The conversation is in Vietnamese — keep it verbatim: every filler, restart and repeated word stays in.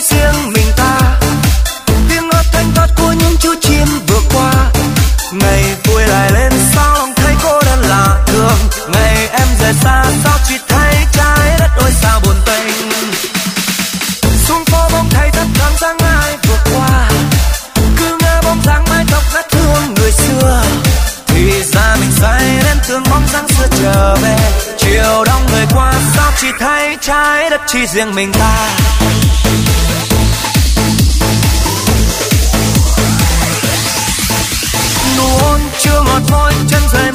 riêng mình ta. Tiếng hót thanh thoát của những chú chim vừa qua. Ngày vui lại lên sao lòng thấy cô đơn lạ thường. Ngày em rời xa sao chỉ thấy trái đất ôi sao buồn tênh. Xuống phố bóng thấy rất thoáng dáng ai vừa qua. Cứ nghe bóng dáng mái tóc rất thương người xưa. Thì ra mình say đến thương bóng dáng xưa trở về. Chiều đông người qua sao chỉ thấy trái đất chỉ riêng mình ta. Nụ hôn chưa ngọt môi chân rời